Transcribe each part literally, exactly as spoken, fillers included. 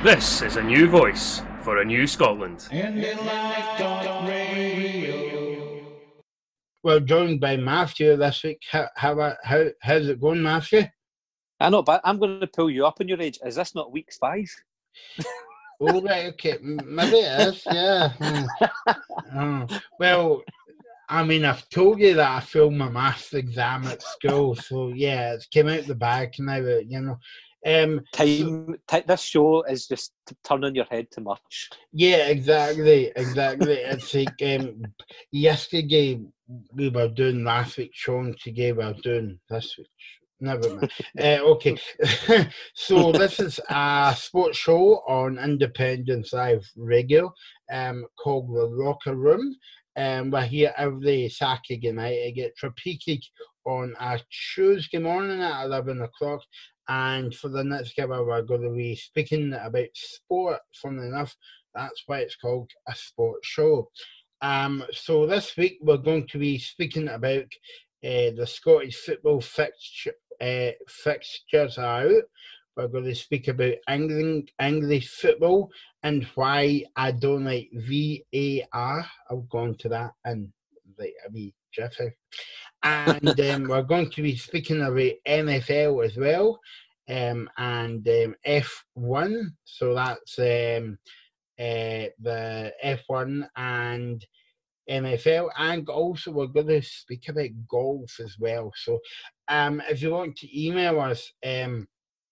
This is a new voice for a new Scotland. Well, joined by Matthew this week. How, how, how how's it going, Matthew? I know, but I'm going to pull you up on your age. Is this not week five? Oh, right, okay. Maybe it is, yeah. Hmm. Oh. Well, I mean, I've told you that I failed my maths exam at school, so yeah, it's came out the bag now, you know. Um, Time, so, t- this show is just turning your head too much. Yeah, exactly, exactly. It's like um, yesterday we were doing last week's show, and today we're doing this week's. Never mind. uh, okay, so this is a sports show on Independence Live Radio, um, called The Locker Room. Um, we're here every Saturday night. I get repeated on a Tuesday morning at eleven o'clock. And for the next hour, we're going to be speaking about sport. Funnily enough, that's why it's called a sports show. Um, so this week, we're going to be speaking about uh, the Scottish football fixture, uh, fixtures are out. We're going to speak about England, English football and why I don't like V A R. I'll go on to that in like a wee jiffy. And um, we're going to be speaking about N F L as well, um, and um, F one. So that's um, uh, the F one and N F L. And also we're going to speak about golf as well. So um, if you want to email us, um,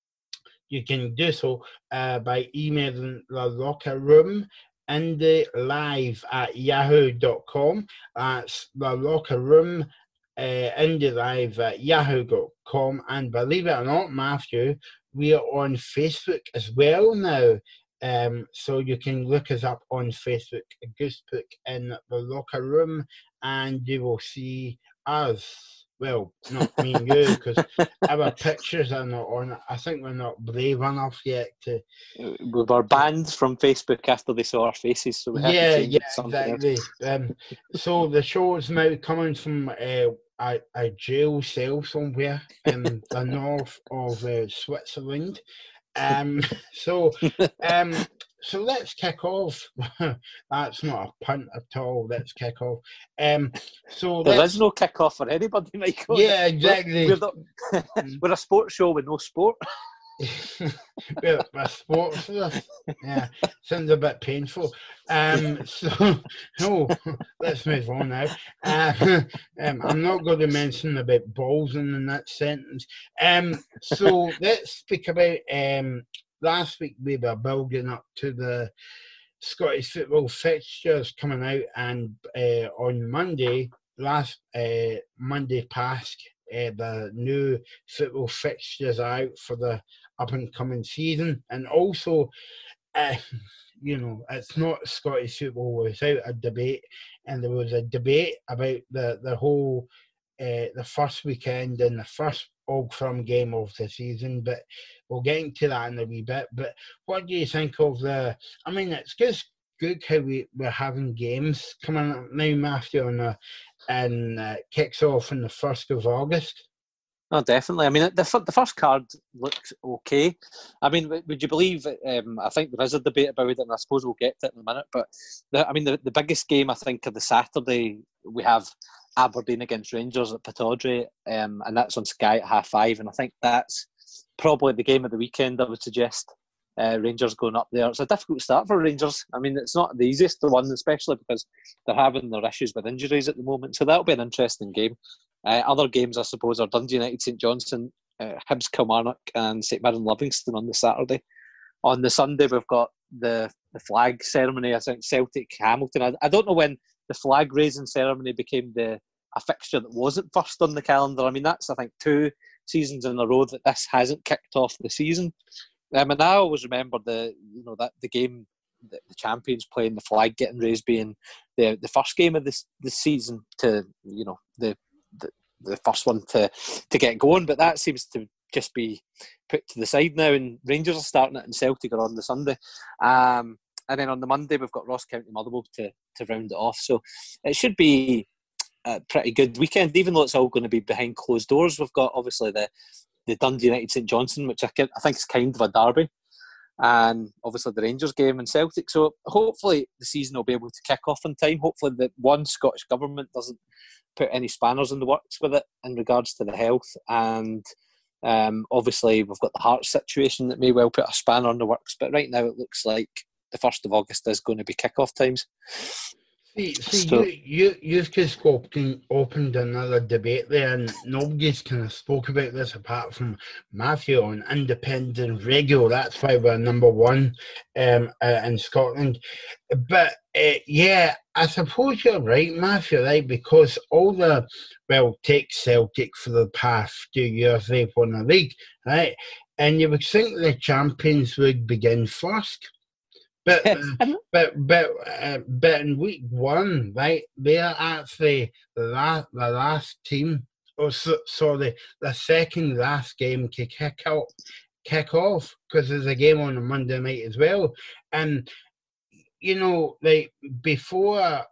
you can do so uh, by emailing the locker room indie live at yahoo dot com. That's the locker room Uh, indie live at yahoo dot com, and believe it or not, Matthew, we are on Facebook as well now. Um, so you can look us up on Facebook, Goosebook in the Locker Room, and you will see us. Well, not me and you, because our pictures are not on it. I think we're not brave enough yet to. We were banned from Facebook after they saw our faces, so we had yeah, to change yeah, it to something exactly. else. Um, so the show is now coming from uh, a, a jail cell somewhere in the north of uh, Switzerland. Um, so, um, so let's kick off. That's not a punt at all. Let's kick off. Um, so there is no kick off for anybody, Michael. Yeah, exactly. We're, we're, the, we're a sports show with no sport. Well, my sports stuff, yeah, sounds a bit painful. Um, so no, let's move on now. Uh, um, I'm not going to mention about balls in that sentence. Um, so let's speak about. Um, last week we were building up to the Scottish football fixtures coming out, and uh, on Monday, last uh, Monday past, uh, the new football fixtures are out for the up and coming season, and also, uh, you know, it's not Scottish football without a debate, and there was a debate about the the whole uh, the first weekend and the first Old Firm game of the season, but we'll get into that in a wee bit. But what do you think of the? I mean, it's just good how we we're having games coming up now, Matthew, and uh, and uh, kicks off on the first of August. Oh, definitely. I mean, the the first card looks okay. I mean, would you believe? Um, I think there is a debate about it, and I suppose we'll get to it in a minute. But the, I mean, the, the biggest game I think of the Saturday we have Aberdeen against Rangers at Pittodrie, um, and that's on Sky at half five. And I think that's probably the game of the weekend. I would suggest uh, Rangers going up there. It's a difficult start for Rangers. I mean, it's not the easiest one, especially because they're having their issues with injuries at the moment. So that'll be an interesting game. Uh, other games, I suppose, are Dundee United, St Johnstone, uh, Hibs Kilmarnock, and St Mirren Livingston on the Saturday. On the Sunday, we've got the, the flag ceremony. I think Celtic Hamilton. I, I don't know when the flag raising ceremony became the a fixture that wasn't first on the calendar. I mean, that's I think two seasons in a row that this hasn't kicked off the season. Um, and I always remember the you know that the game the, the champions playing, the flag getting raised being the the first game of this this season to you know the. The, the first one to, to get going, but that seems to just be put to the side now, and Rangers are starting it and Celtic are on the Sunday, um, and then on the Monday we've got Ross County Motherwell to, to round it off, so it should be a pretty good weekend, even though it's all going to be behind closed doors. We've got obviously the, the Dundee United St Johnstone, which I, I think is kind of a derby, and obviously the Rangers game and Celtic. So hopefully the season will be able to kick off in time. Hopefully the one Scottish government doesn't put any spanners in the works with it in regards to the health. And um, obviously we've got the Hearts situation that may well put a spanner in the works. But right now it looks like the first of August is going to be kick-off times. See, see So- you, you, you've just opened, opened another debate there, and nobody's kind of spoke about this apart from Matthew on independent radio. That's why we're number one um, uh, in Scotland. But, uh, yeah, I suppose you're right, Matthew, right? Because all the, well, take Celtic for the past few years, they've won a league, right? And you would think the Champions would begin first. But uh, but but uh, but in week one, right, they're actually the last the last team, or so, sorry, the second last game to kick out, kick off, because there's a game on a Monday night as well, and you know, like before.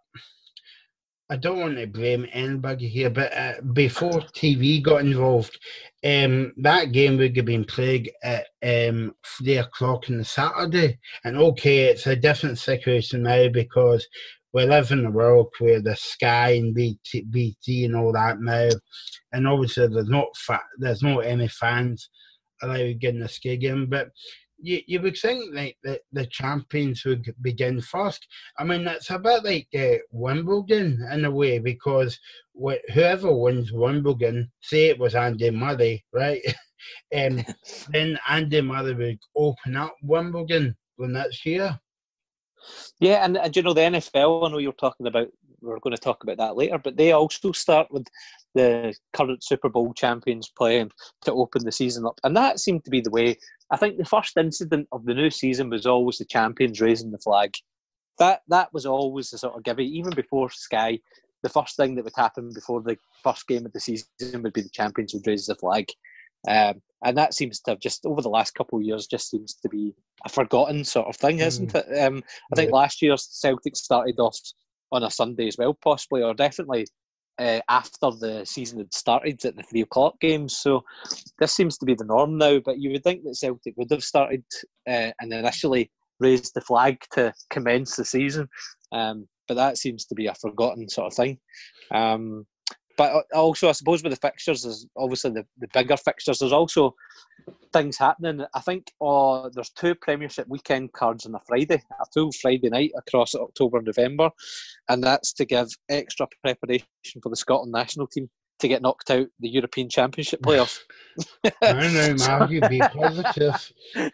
I don't want to blame anybody here, but uh, before T V got involved, um, that game would have been played at um, three o'clock on the Saturday. And okay, it's a different situation now because we live in a world where the Sky and B T, B T and all that now, and obviously there's not fa- there's not any fans allowed getting the Sky game, but. You, you would think like the, the champions would begin first. I mean, it's a bit like uh, Wimbledon in a way, because wh- whoever wins Wimbledon, say it was Andy Murray, right? um, then Andy Murray would open up Wimbledon the next year. Yeah, and, and you know, the N F L, I know you're talking about, we're going to talk about that later, but they also start with the current Super Bowl champions playing to open the season up. And that seemed to be the way. I think the first incident of the new season was always the champions raising the flag. That that was always the sort of give. Even before Sky, the first thing that would happen before the first game of the season would be the champions would raise the flag. Um, and that seems to have just, over the last couple of years, just seems to be a forgotten sort of thing, isn't mm. it? Um, I think yeah. last year Celtic started off on a Sunday as well, possibly, or definitely uh, after the season had started at the three o'clock games. So this seems to be the norm now, but you would think that Celtic would have started uh, and initially raised the flag to commence the season. Um, but that seems to be a forgotten sort of thing. Um, but also, I suppose with the fixtures, there's obviously the, the bigger fixtures, there's also things happening. I think uh, there's two Premiership weekend cards on a Friday, a full Friday night across October and November, and that's to give extra preparation for the Scotland national team to get knocked out the European Championship playoffs. I know, man, you be positive.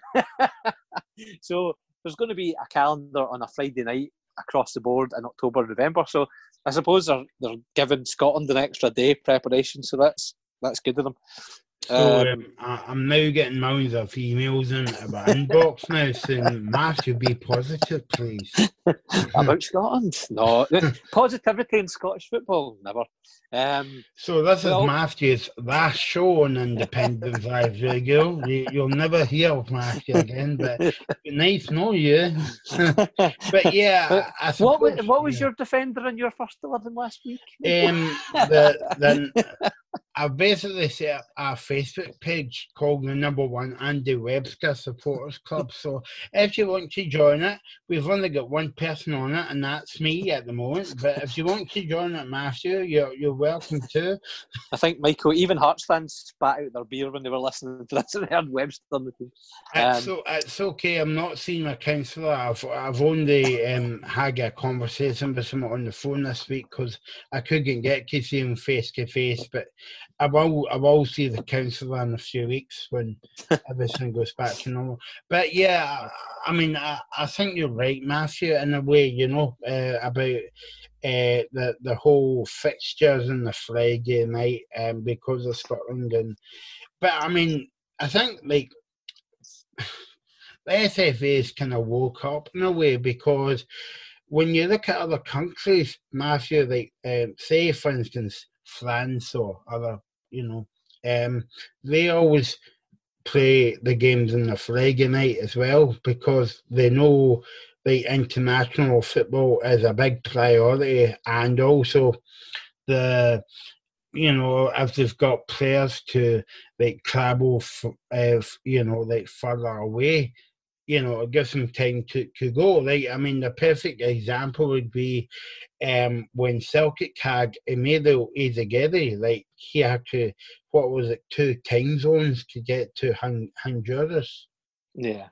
So there's going to be a calendar on a Friday night across the board in October and November. So I suppose they're they're giving Scotland an extra day preparation. So that's that's good of them. So Um, um, I, I'm now getting mounds of emails in my inbox now saying, Matthew, be positive, please. About Scotland? No. Positivity in Scottish football? Never. Um, so this well, is Matthew's last show on Independent Live Radio. You, you'll never hear of Matthew again, but nice to know you. But yeah, but I, I suppose, what was, what was yeah. your defender in your first eleven last week? Um, the, the, I've basically set up a Facebook page called the number one Andy Webster Supporters Club. So if you want to join it, we've only got one person on it, and that's me at the moment. But if you want to join it, Matthew, you're you're welcome to. I think, Michael, even Hearts fans spat out their beer when they were listening to this and they heard Webster on the team. Um, it's, so, it's okay. I'm not seeing my counsellor. I've I've only um, had a conversation with someone on the phone this week because I couldn't get to see him face to face. But I will I will see the counsellor in a few weeks when everything goes back to normal. But yeah, I mean, I, I think you're right, Matthew, in a way, you know, uh, about uh, the the whole fixtures and the Friday night um, because of Scotland. And but I mean, I think like the S F A's kind of woke up in a way, because when you look at other countries, Matthew, like um, say for instance France or other, you know, um, they always play the games in the Friday night as well, because they know the international football is a big priority, and also the, you know, if they've got players to like travel, f- uh, you know, like further away, you know, it gives them time to, to go. Like, I mean, the perfect example would be um, when Celtic had Emilio Ezegedi, like, he had to, what was it, two time zones to get to Hon- Honduras. Yeah.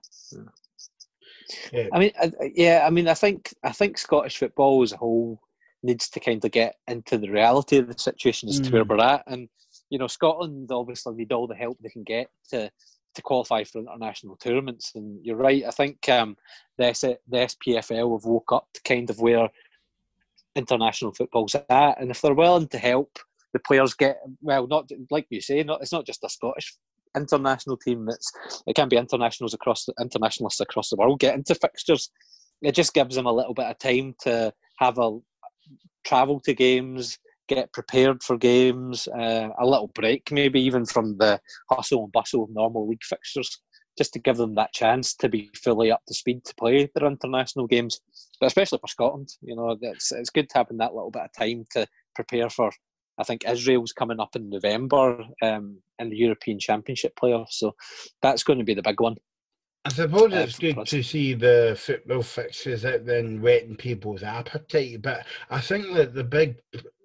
Yeah. I mean, I, yeah, I mean, I think I think Scottish football as a whole needs to kind of get into the reality of the situation as Mm. to where we're at, and you know, Scotland obviously need all the help they can get to to qualify for international tournaments. And you're right, I think um, the S- the S P F L have woke up to kind of where international football's at, and if they're willing to help the players get, well, not like you say, not it's not just a Scottish international team. It's it can be internationals across internationalists across the world get into fixtures. It just gives them a little bit of time to have a travel to games, get prepared for games, uh, a little break maybe even from the hustle and bustle of normal league fixtures, just to give them that chance to be fully up to speed to play their international games. But especially for Scotland, you know, it's it's good to having that little bit of time to prepare for. I think Israel's coming up in November um, in the European Championship playoffs, so that's going to be the big one. I suppose Uh, it's for good us. to see the football fixtures out there and whetting people's appetite, but I think that the big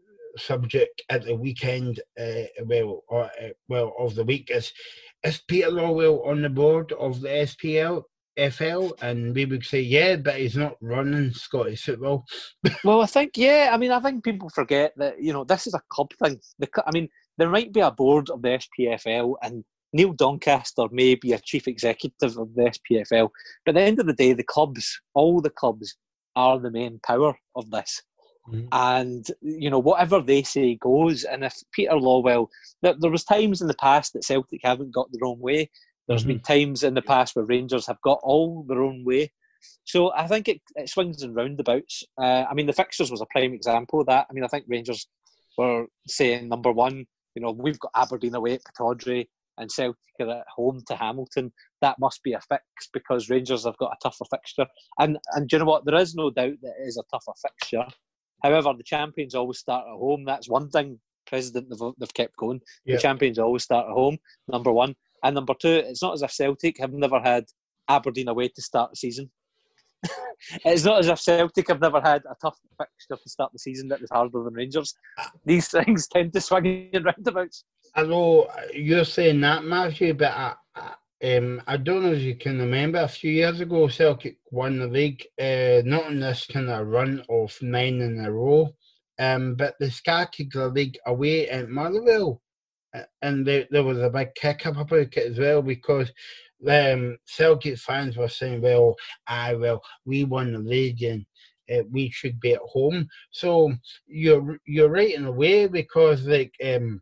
subject at the weekend, uh, well, or, uh, well, of the week is is Peter Lawwell on the board of the S P L F L, and we would say yeah, but he's not running Scottish football. Well, I think, yeah, I mean, I think people forget that, you know, this is a club thing. The, I mean, there might be a board of the S P F L and Neil Doncaster may be a chief executive of the S P F L, but at the end of the day, the clubs, all the clubs are the main power of this. Mm-hmm. And, you know, whatever they say goes. And if Peter Lawwell, there, there was times in the past that Celtic haven't got their own way. There's mm-hmm. been times in the past where Rangers have got all their own way. So I think it, it swings and roundabouts. Uh, I mean, the fixtures was a prime example of that. I mean, I think Rangers were saying, number one, you know, we've got Aberdeen away at Pittodrie and Celtic are at home to Hamilton. That must be a fix because Rangers have got a tougher fixture. And and do you know what? There is no doubt that it is a tougher fixture. However, the champions always start at home. That's one thing, President, they've, they've kept going. Yep. The champions always start at home, number one. And number two, it's not as if Celtic have never had Aberdeen away to start the season. It's not as if Celtic have never had a tough fixture to start the season that was harder than Rangers. These things tend to swing in roundabouts. I know you're saying that, Matthew, but I, I, um, I don't know if you can remember a few years ago, Celtic won the league, uh, not in this kind of run of nine in a row, um, but they started the league away at Motherwell, and there, there was a big kick up about it as well because um, Celtic fans were saying, well, aye, well, we won the league and uh, we should be at home. So you're you're right in a way because like um,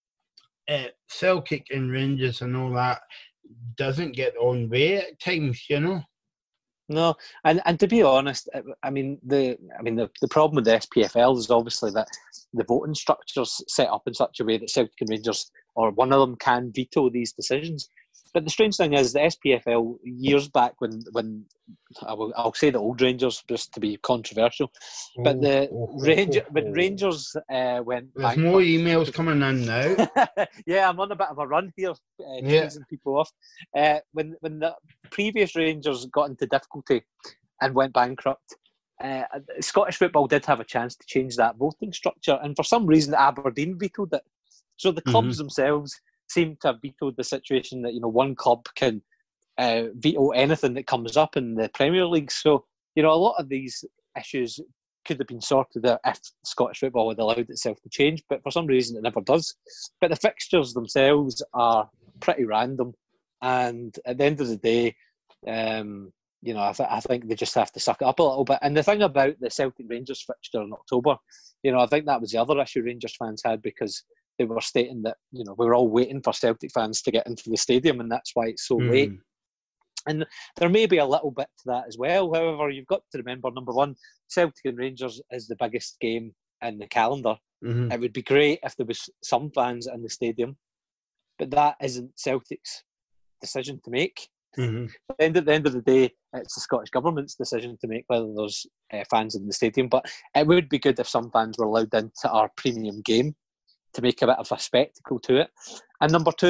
uh, Celtic and Rangers and all that doesn't get on way at times, you know. No, and and to be honest, I mean the I mean the, the problem with the S P F L is obviously that the voting structure's set up in such a way that Celtic and Rangers or one of them can veto these decisions. But the strange thing is the S P F L years back when when I will, I'll say the old Rangers just to be controversial, but the oh, oh, Ranger oh, oh. when Rangers uh, went There's bankrupt, more emails coming in now. Yeah, I'm on a bit of a run here, uh, yeah. teasing people off. Uh, when when the previous Rangers got into difficulty and went bankrupt, uh, Scottish football did have a chance to change that voting structure, and for some reason Aberdeen vetoed it. So the clubs mm-hmm. themselves seem to have vetoed the situation that, you know, one club can uh, veto anything that comes up in the Premier League. So, you know, a lot of these issues could have been sorted out if Scottish football had allowed itself to change, but for some reason it never does. But the fixtures themselves are pretty random, and at the end of the day, um, you know, I, th- I think they just have to suck it up a little bit. And the thing about the Celtic Rangers fixture in October, you know, I think that was the other issue Rangers fans had because they were stating that, you know, we were all waiting for Celtic fans to get into the stadium and that's why it's so mm. late. And there may be a little bit to that as well. However, you've got to remember, number one, Celtic and Rangers is the biggest game in the calendar. Mm-hmm. It would be great if there was some fans in the stadium, but that isn't Celtic's decision to make. Mm-hmm. At, the end, at the end of the day, it's the Scottish Government's decision to make whether there's uh, fans in the stadium. But it would be good if some fans were allowed into our premium game to make a bit of a spectacle to it. And number two,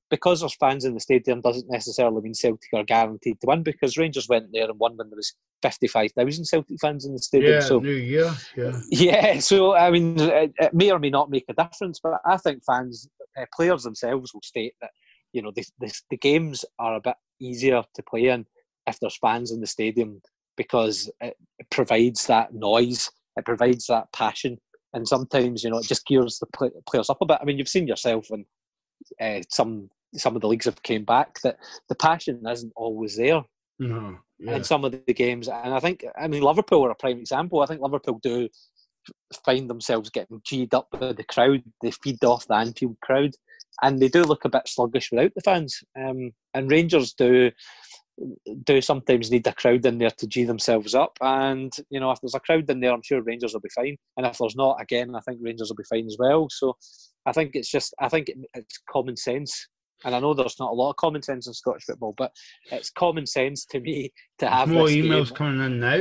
because there's fans in the stadium doesn't necessarily mean Celtic are guaranteed to win, because Rangers went there and won when there was fifty-five thousand Celtic fans in the stadium. Yeah, so New Year, yeah. Yeah, so I mean, it, it may or may not make a difference, but I think fans, uh, players themselves will state that, you know, the, the, the games are a bit easier to play in if there's fans in the stadium, because it, it provides that noise, it provides that passion, and sometimes, you know, it just gears the play, players up a bit. I mean, you've seen yourself when uh, some some of the leagues have came back that the passion isn't always there. No, yeah. In some of the games, and I think, I mean, Liverpool are a prime example. I think Liverpool do find themselves getting G'd up by the crowd. They feed off the Anfield crowd, and they do look a bit sluggish without the fans. Um, and Rangers do do sometimes need a crowd in there to G themselves up. And, you know, if there's a crowd in there, I'm sure Rangers will be fine. And if there's not, again, I think Rangers will be fine as well. So I think it's just, I think it, it's common sense. And I know there's not a lot of common sense in Scottish football, but it's common sense to me to have more this emails game. coming in now.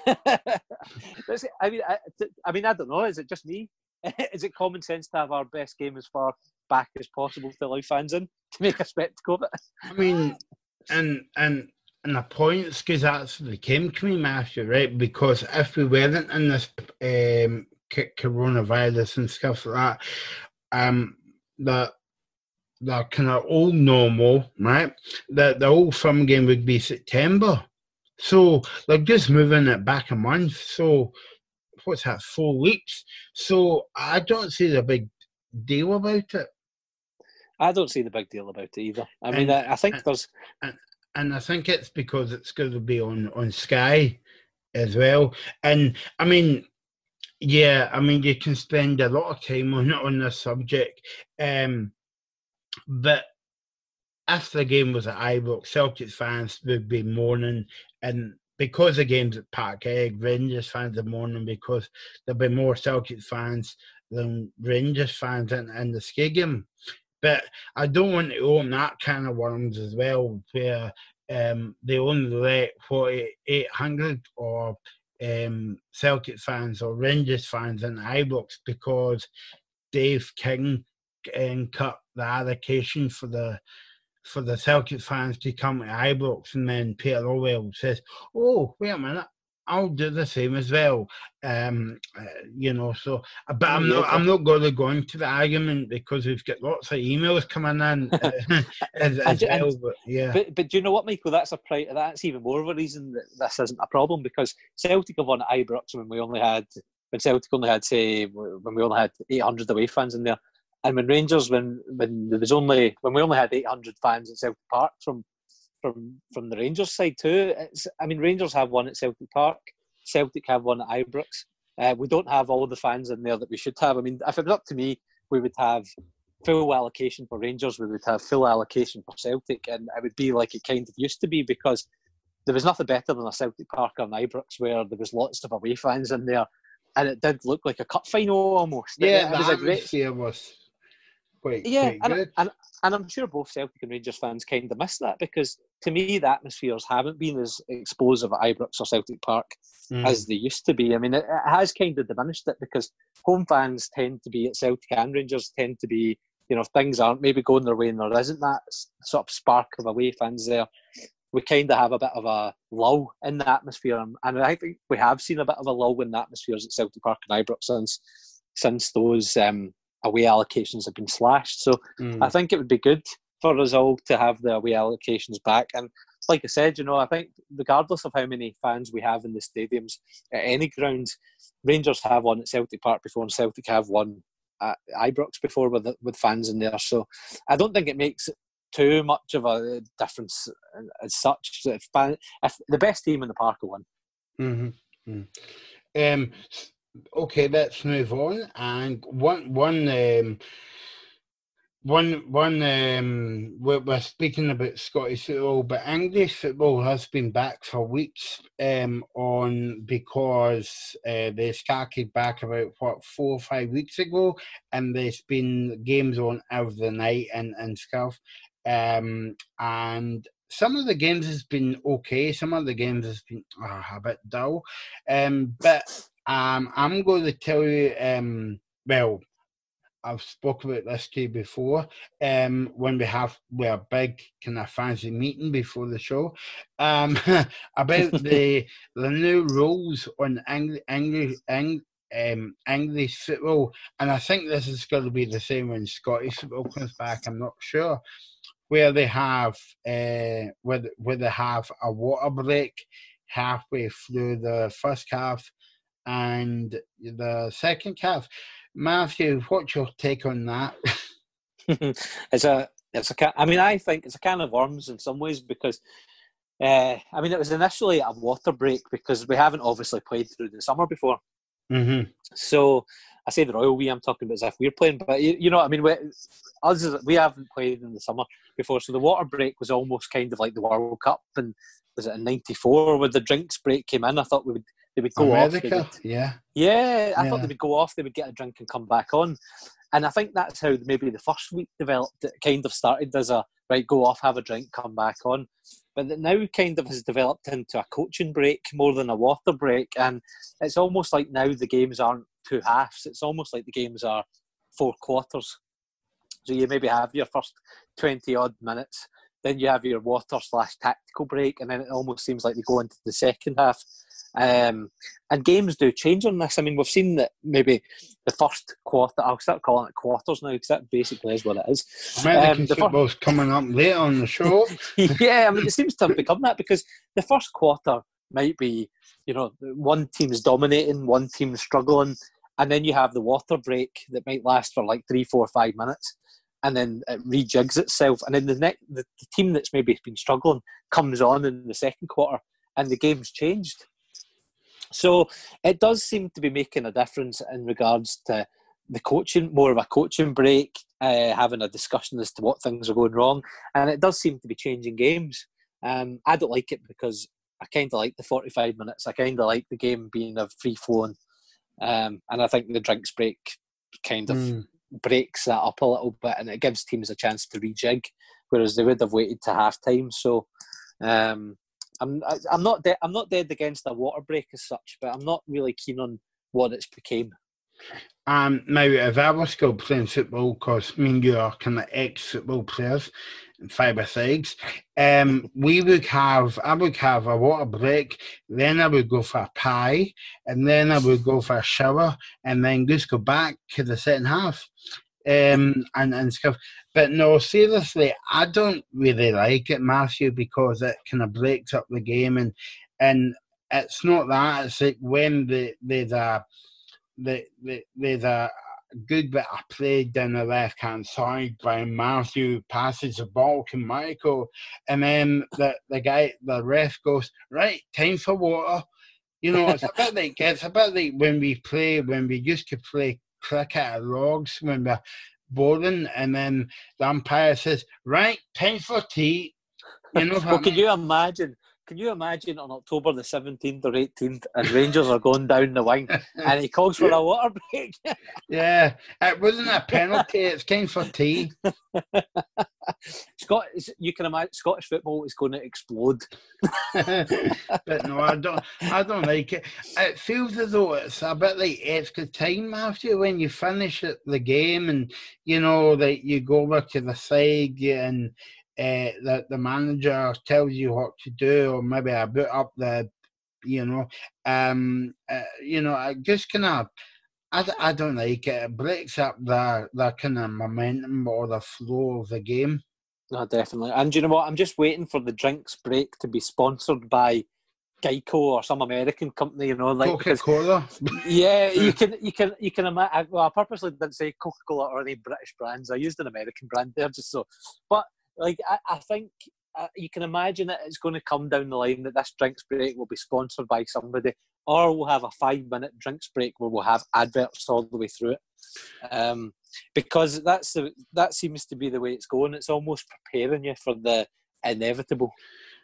I mean, I, I mean, I don't know. Is it just me? Is it common sense to have our best game as far back as possible to allow fans in to make a spectacle of it? I mean, and and and the points, because actually came to me, Matthew, right? Because if we weren't in this um, coronavirus and stuff like that, um, that. The kind of old normal, right? The the old firm game would be September. So they're just moving it back a month. So what's that, four weeks? So I don't see the big deal about it. I don't see the big deal about it either. I and, mean, I, I think and, there's... And, and I think it's because it's going to be on, on Sky as well. And, I mean... Yeah, I mean, you can spend a lot of time on, on this subject. Um... But if the game was at Ibrox, Celtic fans would be mourning, and because the game's at Parkhead, Rangers fans are mourning because there'll be more Celtic fans than Rangers fans in, in the stadium. But I don't want to open that can of worms as well, where um, they only let forty-eight hundred or um, Celtic fans or Rangers fans in Ibrox because Dave King and cut the allocation for the for the Celtic fans to come to Ibrox, and then Peter Orwell says, "Oh, wait a minute, I'll do the same as well." Um, uh, you know, so but I'm not I'm not going to go into the argument because we've got lots of emails coming in uh, as, as and, well. But yeah, but but do you know what, Michael? That's a pri- that's even more of a reason that this isn't a problem, because Celtic have won at Ibrox when we only had when Celtic only had say when we only had eight hundred away fans in there. And when Rangers, when when there was only when we only had eight hundred fans at Celtic Park from from from the Rangers side too. It's, I mean, Rangers have one at Celtic Park, Celtic have one at Ibrox. Uh, we don't have all the fans in there that we should have. I mean, if it was up to me, we would have full allocation for Rangers, we would have full allocation for Celtic, and it would be like it kind of used to be, because there was nothing better than a Celtic Park or an Ibrox where there was lots of away fans in there, and it did look like a cup final almost. Yeah, it, the it was a great atmosphere was. Quite, yeah, quite and, and and I'm sure both Celtic and Rangers fans kind of miss that, because to me the atmospheres haven't been as explosive at Ibrox or Celtic Park mm. as they used to be. I mean, it, it has kind of diminished it, because home fans tend to be at Celtic and Rangers tend to be, you know, if things aren't maybe going their way and there isn't that sort of spark of away fans there, we kind of have a bit of a lull in the atmosphere, and I think we have seen a bit of a lull in the atmospheres at Celtic Park and Ibrox since since those um, away allocations have been slashed. So mm. I think it would be good for us all to have the away allocations back. And like I said, you know, I think regardless of how many fans we have in the stadiums at any ground, Rangers have one at Celtic Park before, and Celtic have one at Ibrox before with with fans in there. So I don't think it makes too much of a difference as such. If, fan, if the best team in the park will win. Mm-hmm. Mm. Um. Okay, let's move on. And one, one, um, one, one. Um, we're, we're speaking about Scottish football, but English football has been back for weeks. Um, on because uh, they started back about what four or five weeks ago, and there's been games on every night and and stuff. Um, and some of the games has been okay. Some of the games has been oh, a bit dull. Um, but. Um, I'm going to tell you, um, well, I've spoken about this to you before. Um, when we have we a big kind of fancy meeting before the show, um, about the the new rules on English English Eng, um, English football, and I think this is going to be the same when Scottish football comes back. I'm not sure, where they have uh, where where they have a water break halfway through the first half and the second half. Matthew, what's your take on that? it's a, it's a. ca- I mean, I think it's a can of worms in some ways because, uh, I mean, it was initially a water break because we haven't obviously played through the summer before. Mm-hmm. So I say the royal we, I'm talking about as if we're playing, but you, you know what I mean. We, us, we haven't played in the summer before, so the water break was almost kind of like the World Cup, and was it in ninety-four when the drinks break came in? I thought we would they would go America, off. They would, yeah, yeah, I yeah. thought they would go off. They would get a drink and come back on, and I think that's how maybe the first week developed. It kind of started as a right, go off, have a drink, come back on, but it now kind of has developed into a coaching break more than a water break, and it's almost like now the games aren't two halves. It's almost like the games are four quarters. So you maybe have your first twenty odd minutes, then you have your water slash tactical break, and then it almost seems like they go into the second half. Um, and games do change on this. I mean, we've seen that maybe the first quarter, I'll start calling it quarters now because that basically is what it is. American Um, the football's first, coming up later on the show. yeah, I mean, it seems to have become that because the first quarter might be, you know, one team's dominating, one team's struggling, and then you have the water break that might last for like three, four, five minutes. And then it rejigs itself, and then the next the, the team that's maybe been struggling comes on in the second quarter, and the game's changed. So it does seem to be making a difference in regards to the coaching, more of a coaching break, uh, having a discussion as to what things are going wrong, and it does seem to be changing games. Um, I don't like it because I kind of like the forty-five minutes. I kind of like the game being a free flowing, um, and I think the drinks break kind of. Mm. breaks that up a little bit, and it gives teams a chance to rejig, whereas they would have waited to half time. So um, I'm I'm not de- I'm not dead against a water break as such, but I'm not really keen on what it's became. Um, now, if I was still playing football, because me and you are kind of ex-football players, five-a-sides, um, we would have, I would have a water break, then I would go for a pie, and then I would go for a shower, and then just go back to the second half, um, and, and stuff. But no, seriously, I don't really like it, Matthew, because it kind of breaks up the game, and and it's not that, it's like when the, there's a The, the, there's a good bit of play down the left-hand side by Matthew, passes the ball to Michael, and then the, the guy, the ref goes, right, time for water. You know, it's a bit like, it's a bit like when we play, when we used to play cricket at logs, when we're boring, and then the umpire says, right, time for tea. You know what well, I can mean? you imagine? Can you imagine on October the seventeenth or eighteenth, and Rangers are going down the wing, and he calls for a water break? Yeah, it wasn't a penalty. It's time for tea. Scott, you can imagine Scottish football is going to explode. But no, I don't. I don't like it. It feels as though it's a bit like extra time after when you finish it, the game, and you know that you go over to the side and. Uh, the, the manager tells you what to do, or maybe I boot up the, you know, um, uh, you know, I just kind of, I, I don't like it. It breaks up the, the kind of momentum or the flow of the game. No, definitely. And you know what? I'm just waiting for the drinks break to be sponsored by Geico or some American company, you know, like Coca-Cola. Yeah, you can, you can, you can imagine. Well, I purposely didn't say Coca-Cola or any British brands. I used an American brand there just so, but. Like I, I think uh, you can imagine that it's going to come down the line that this drinks break will be sponsored by somebody, or we'll have a five-minute drinks break where we'll have adverts all the way through it. Um, because that's the, that seems to be the way it's going. It's almost preparing you for the inevitable.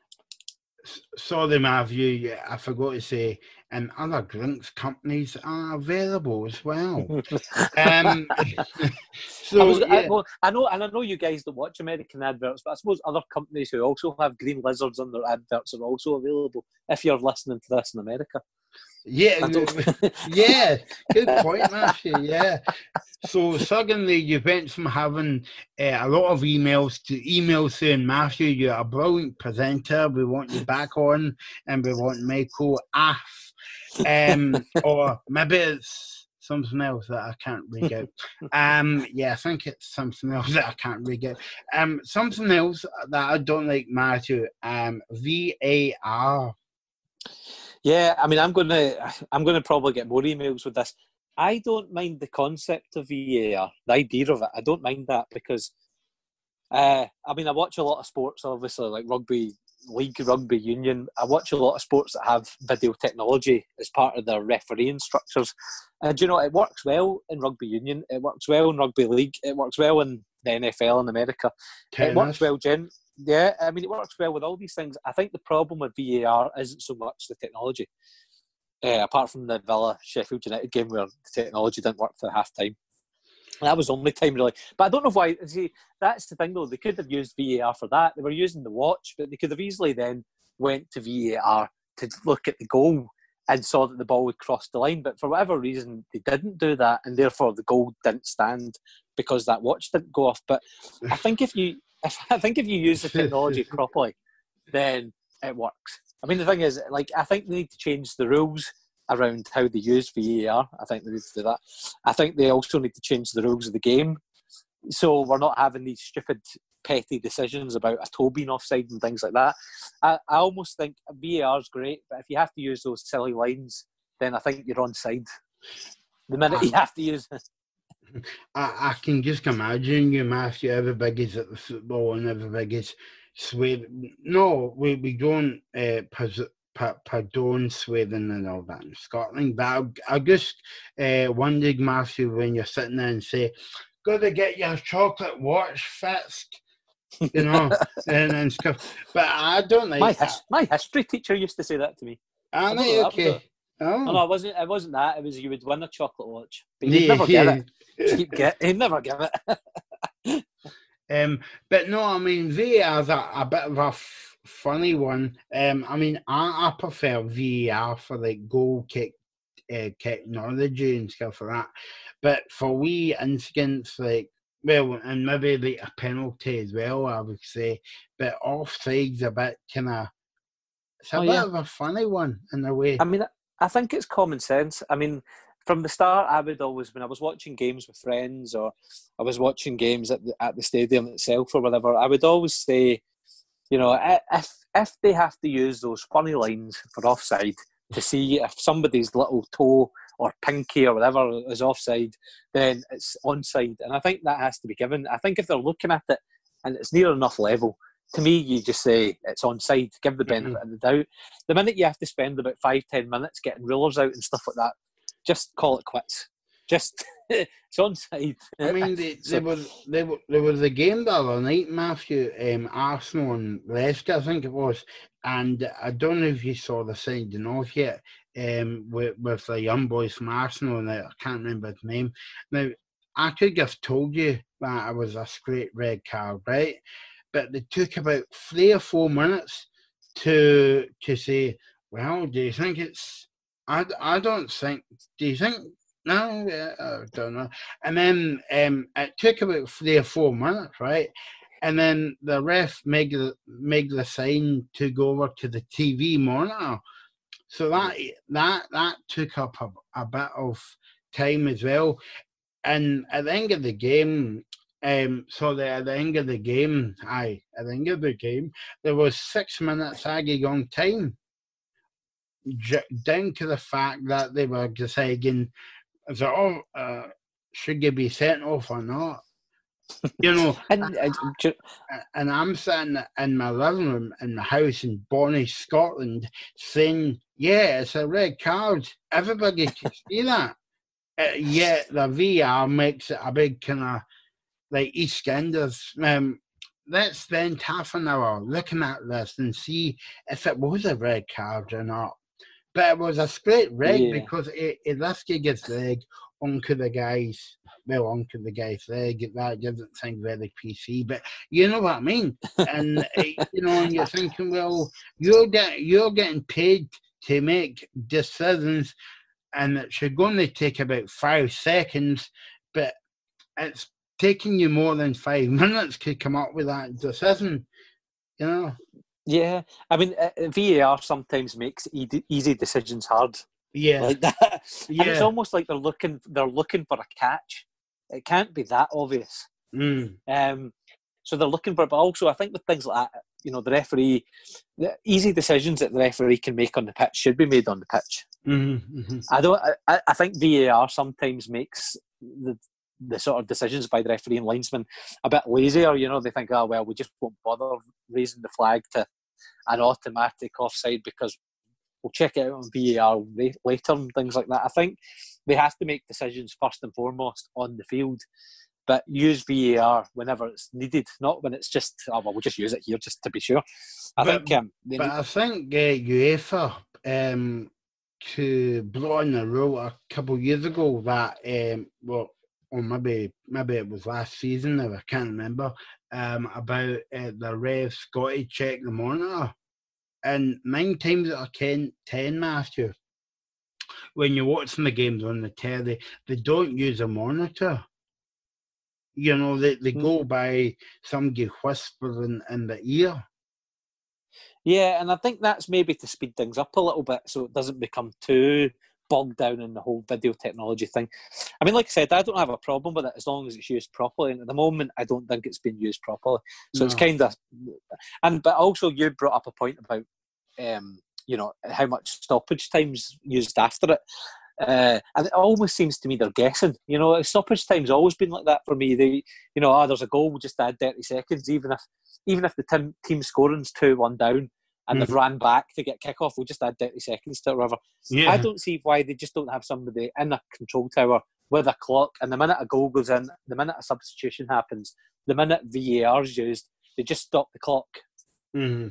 Sorry, Matthew, I forgot to say, and other drinks companies are available as well. um, so I, was, yeah. I, well, I know, and I know you guys don't watch American adverts, but I suppose other companies who also have green lizards on their adverts are also available if you're listening to this in America. Yeah, I don't. yeah, good point, Matthew. Yeah. So suddenly you went from having uh, a lot of emails to emails saying, Matthew, you're a brilliant presenter. We want you back on, and we want Michael off. Um, or maybe it's something else that I can't read out. Um, yeah, I think it's something else that I can't read out. Um, something else that I don't like, Matthew. Um, V A R. Yeah, I mean, I'm gonna, I'm gonna probably get more emails with this. I don't mind the concept of V A R, the idea of it. I don't mind that because, uh, I mean, I watch a lot of sports, obviously, like rugby league, rugby union. I watch a lot of sports that have video technology as part of their refereeing structures. And, you know, it works well in rugby union. It works well in rugby league. It works well in the N F L in America. Tennis. It works well, Jen. Yeah, I mean, it works well with all these things. I think the problem with V A R isn't so much the technology. Uh, apart from the Villa Sheffield United game where the technology didn't work for half time. That was the only time, really. But I don't know why. See, that's the thing, though. They could have used V A R for that. They were using the watch, but they could have easily then went to V A R to look at the goal and saw that the ball would cross the line. But for whatever reason, they didn't do that, and therefore the goal didn't stand because that watch didn't go off. But I think if you, if I think if you use the technology properly, then it works. I mean, the thing is, like, I think they need to change the rules around how they use V A R. I think they need to do that. I think they also need to change the rules of the game, so we're not having these stupid, petty decisions about a toe being offside and things like that. I, I almost think V A R is great, but if you have to use those silly lines, then I think you're onside. The minute you have to use it. I, I can just imagine you, Matthew, everybody's at the football and everybody's swearing. No, we, we don't uh, pos- pa- pardon swearing and all that in Scotland. But I, I just uh, wondered, Matthew, when you're sitting there and say, "Got to get your chocolate watch fixed," you know, and, and stuff. But I don't like my that. his- my history teacher used to say that to me. I I don't know, know, that was okay. a- Oh. No, no, it wasn't. It wasn't that. It was you would win a chocolate watch, but you'd Yeah, never yeah. get it. You'd get. He'd never give it. Um, but no, I mean, V A R's a, a bit of a f- funny one. Um, I mean, I, I prefer V A R for like goal kick uh, technology and stuff like that. But for wee incidents like, well, and maybe like a penalty as well, I would say. But offside's a bit kind of, it's a Oh, bit yeah. of a funny one in a way. I mean, I think it's common sense. I mean, from the start, I would always, when I was watching games with friends or I was watching games at the, at the stadium itself or whatever, I would always say, you know, if if they have to use those funny lines for offside to see if somebody's little toe or pinky or whatever is offside, then it's onside. And I think that has to be given. I think if they're looking at it and it's near enough level, to me, you just say it's onside, give the benefit mm-hmm. of the doubt. The minute you have to spend about five, ten minutes getting rulers out and stuff like that, just call it quits. Just, it's onside. I mean, they, they were, they were, there was a game the other night, Matthew, um, Arsenal and Leicester, I think it was, and I don't know if you saw the signing off yet, um, with, with the young boys from Arsenal, and I can't remember his name. Now, I could have told you that it was a straight red card, right? But they took about three or four minutes to to say, well, do you think it's, I, I don't think, do you think, no, I don't know. And then um, it took about three or four minutes, right? And then the ref made the, made the sign to go over to the T V monitor. So that that that took up a, a bit of time as well. And at the end of the game, um, so the, at the end of the game, aye, at the end of the game, there was six minutes added on time, j- down to the fact that they were deciding, is it, oh, uh, should you be sent off or not? You know, and, and, uh, and I'm sitting in my living room in my house in Bonnie, Scotland, saying, yeah, it's a red card. Everybody can see that. Uh, yet the V R makes it a big kind of, like EastEnders. Um, let's spend half an hour looking at this and see if it was a red card or not. But it was a straight red yeah. because it, it lifted his leg onto the guy's, well, onto the guy's leg. That doesn't sound very P C, but you know what I mean. And, you know, and you're thinking, well, you're, get, you're getting paid to make decisions, and it should only take about five seconds, but it's taking you more than five minutes to come up with that decision, you know? Yeah, I mean, uh, V A R sometimes makes e- easy decisions hard. Yeah, like that, yeah. and it's almost like they're looking they're looking for a catch. It can't be that obvious. Mm. Um, so they're looking for, but also I think with things like that, you know, the referee, the easy decisions that the referee can make on the pitch should be made on the pitch. Mm-hmm, mm-hmm. I don't. I, I think V A R sometimes makes the the sort of decisions by the referee and linesman a bit lazier. You know, they think, oh well, we just won't bother raising the flag to an automatic offside because we'll check it out on V A R later and things like that. I think they have to make decisions first and foremost on the field, but use V A R whenever it's needed, not when it's just, oh, well, we'll just use it here just to be sure. I but, think... Um, but need... I think uh, UEFA, um, to brought in a rule a couple of years ago that, um, well, or maybe maybe it was last season now, I can't remember, um, about uh, the refs got to check the monitor. And nine times out of ten, ten, Matthew, when you're watching the games on the telly, they don't use a monitor. You know, they, they mm. go by somebody whispering in the ear. Yeah, and I think that's maybe to speed things up a little bit so it doesn't become too bogged down in the whole video technology thing. I mean, like I said, I don't have a problem with it as long as it's used properly. And at the moment, I don't think it's been used properly. So no. It's kind of... and But also, you brought up a point about, um, you know, how much stoppage time's used after it. Uh, and it almost seems to me they're guessing. You know, stoppage time's always been like that for me. They, you know, oh, there's a goal, we'll just add thirty seconds, even if even if the team, team scoring's two one down and mm. they've ran back to get kick-off, we'll just add thirty seconds to it or whatever. Yeah. I don't see why they just don't have somebody in a control tower with a clock, and the minute a goal goes in, the minute a substitution happens, the minute V A R is used, they just stop the clock. Mm.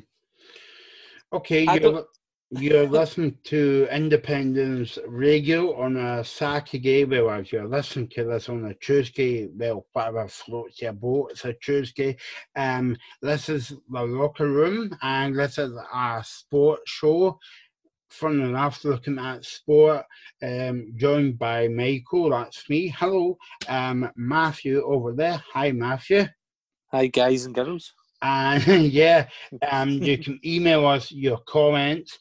Okay, you're, you're listening to Independence Radio on a Saturday. Well, as you're listening to this on a Tuesday, well, whatever floats your boat, it's a Tuesday. Um, this is The Locker Room, and this is a sports show. Fun enough, looking at sport, um, joined by Michael, that's me. Hello, um, Matthew over there. Hi, Matthew. Hi, guys and girls. And yeah, um, you can email us your comments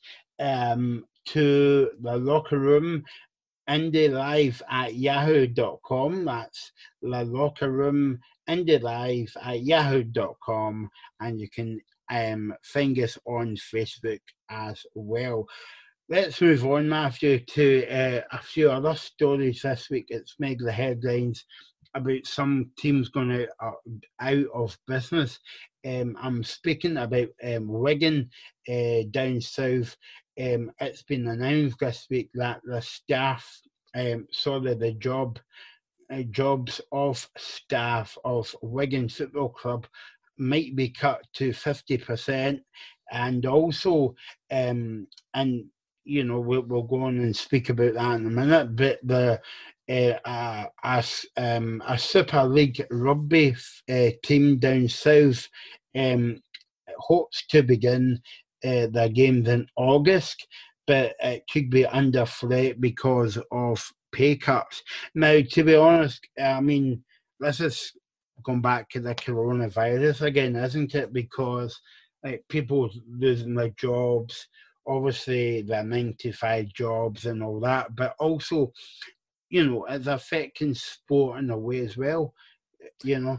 um, to the locker room, indie live at yahoo dot com. That's the locker room, indie live at yahoo dot com. And you can um, find us on Facebook as well. Let's move on, Matthew, to uh, a few other stories this week. It's made the headlines about some teams going out, uh, out of business. Um, I'm speaking about um, Wigan uh, down south. Um, it's been announced this week that the staff, um, sorry, the job, uh, jobs of staff of Wigan Football Club might be cut to fifty percent, and also, um, and you know, we'll, we'll go on and speak about that in a minute. But the Uh, uh, as um, a Super League rugby uh, team down south um, hopes to begin uh, their games in August, but it could be under threat because of pay cuts. Now, to be honest, I mean, this is going back to the coronavirus again, isn't it? Because like, people losing their jobs, obviously their nine to five jobs and all that, but also, you know, it's affecting sport in a way as well, you know.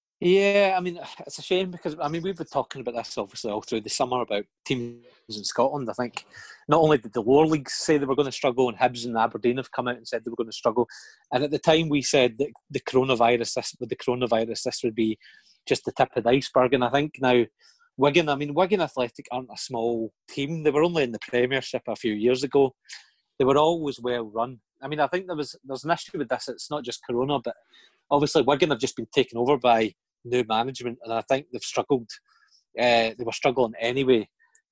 Yeah, I mean, it's a shame because, I mean, we've been talking about this obviously all through the summer about teams in Scotland. I think not only did the lower leagues say they were going to struggle, and Hibs and Aberdeen have come out and said they were going to struggle. And at the time we said that the coronavirus, this, with the coronavirus, this would be just the tip of the iceberg. And I think now Wigan, I mean, Wigan Athletic aren't a small team. They were only in the Premiership a few years ago. They were always well run. I mean, I think there was there's an issue with this. It's not just Corona, but obviously Wigan have just been taken over by new management, and I think they've struggled. Uh, they were struggling anyway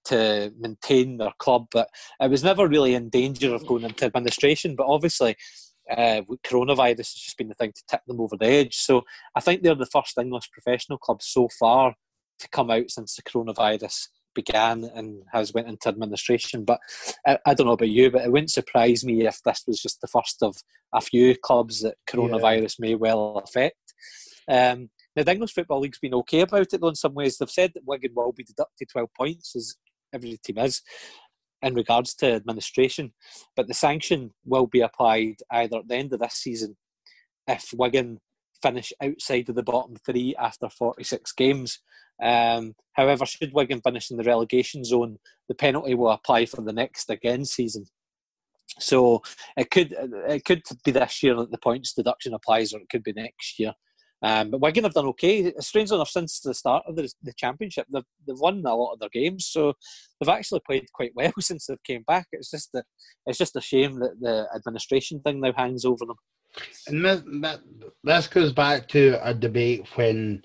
to maintain their club, but it was never really in danger of going into administration. But obviously, uh, coronavirus has just been the thing to tip them over the edge. So I think they're the first English professional club so far to come out since the coronavirus began and has went into administration. But I, I don't know about you, but it wouldn't surprise me if this was just the first of a few clubs that coronavirus yeah. may well affect. Um, the English Football League's been okay about it, though, in some ways. They've said that Wigan will be deducted twelve points, as every team is, in regards to administration. But the sanction will be applied either at the end of this season if Wigan finish outside of the bottom three after forty-six games. Um, however, should Wigan finish in the relegation zone, the penalty will apply for the next again season. So it could it could be this year that the points deduction applies, or it could be next year. Um, but Wigan have done okay. Strangely enough, since the start of the, the championship, they've, they've won a lot of their games, so they've actually played quite well since they came back. It's just that it's just a shame that the administration thing now hangs over them. And this, that, this goes back to a debate when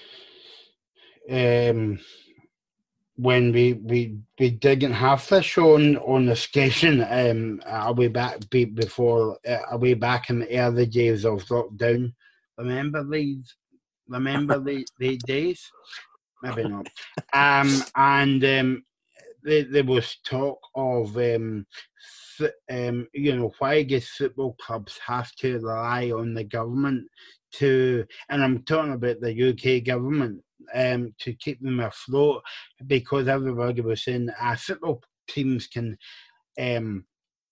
um, when we, we we didn't have this show on, on the station um, a way back before a way back in the early days of lockdown. Remember these? Remember the, the days? Maybe not. Um, and um, there, there was talk of um, um, you know, why do football clubs have to rely on the government to, and I'm talking about the U K government, um, to keep them afloat, because everybody was saying uh, football teams can. Um,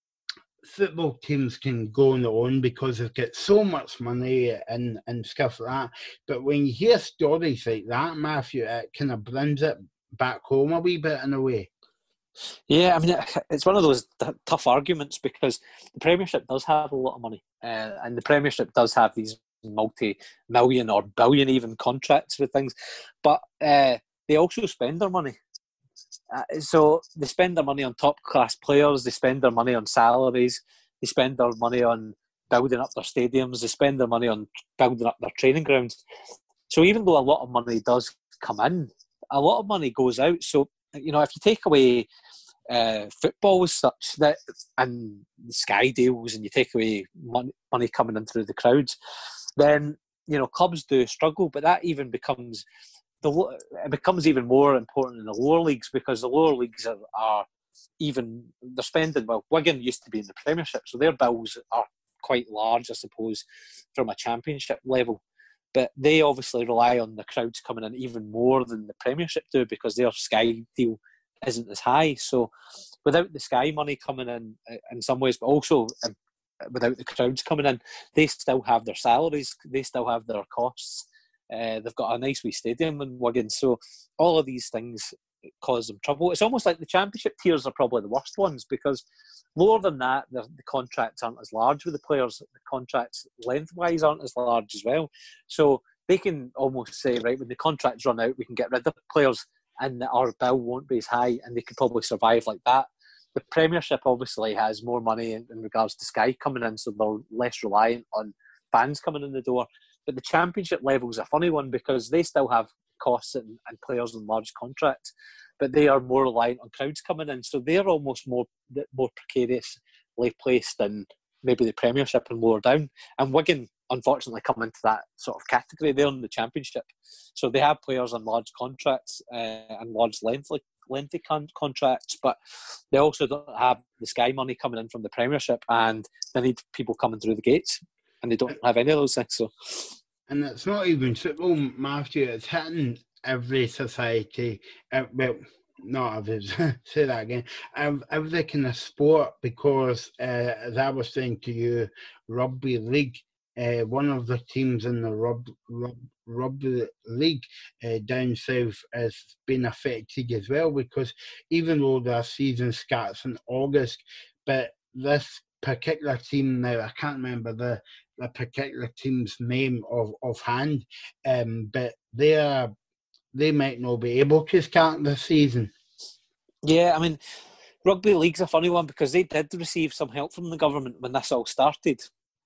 Football teams can go on their own because they've got so much money and, and stuff like that. But when you hear stories like that, Matthew, it kind of brings it back home a wee bit in a way. Yeah, I mean, it's one of those t- tough arguments because the Premiership does have a lot of money, uh, and the Premiership does have these multi-million or billion even contracts with things, but uh, they also spend their money. Uh, so they spend their money on top-class players, they spend their money on salaries, they spend their money on building up their stadiums, they spend their money on building up their training grounds. So even though a lot of money does come in, a lot of money goes out. So, you know, if you take away uh, football as such, that and the Sky deals, and you take away money, money coming in through the crowds, then, you know, clubs do struggle, but that even becomes... The, it becomes even more important in the lower leagues, because the lower leagues are, are even, they're spending, well, Wigan used to be in the Premiership, so their bills are quite large, I suppose, from a championship level. But they obviously rely on the crowds coming in even more than the Premiership do, because their Sky deal isn't as high. So without the Sky money coming in, in some ways, but also without the crowds coming in, they still have their salaries, they still have their costs. Uh, they've got a nice wee stadium in Wigan, so all of these things cause them trouble. It's almost like the Championship tiers are probably the worst ones, because lower than that, the, the contracts aren't as large with the players. The contracts lengthwise aren't as large as well. So they can almost say, right, when the contracts run out, we can get rid of players and our bill won't be as high, and they could probably survive like that. The Premiership obviously has more money in, in regards to Sky coming in, so they're less reliant on fans coming in the door. But the Championship level is a funny one, because they still have costs and, and players and large contracts, but they are more reliant on crowds coming in. So they're almost more more precariously placed than maybe the Premiership and lower down. And Wigan, unfortunately, come into that sort of category. They're in the Championship. So they have players on large contracts uh, and large lengthy, lengthy con- contracts, but they also don't have the Sky money coming in from the Premiership, and they need people coming through the gates. And they don't have any of those things. So, and it's not even football, Matthew. It's hitting every society. Uh, well, not every. Say that again. Every kind of sport, because uh, as I was saying to you, rugby league. Uh, one of the teams in the rub, rub, rugby league uh, down south has been affected as well, because even though their season starts in August, but this particular team now, I can't remember the, the particular team's name of offhand, um, but they are they might not be able to start the season. Yeah, I mean, rugby league's a funny one, because they did receive some help from the government when this all started.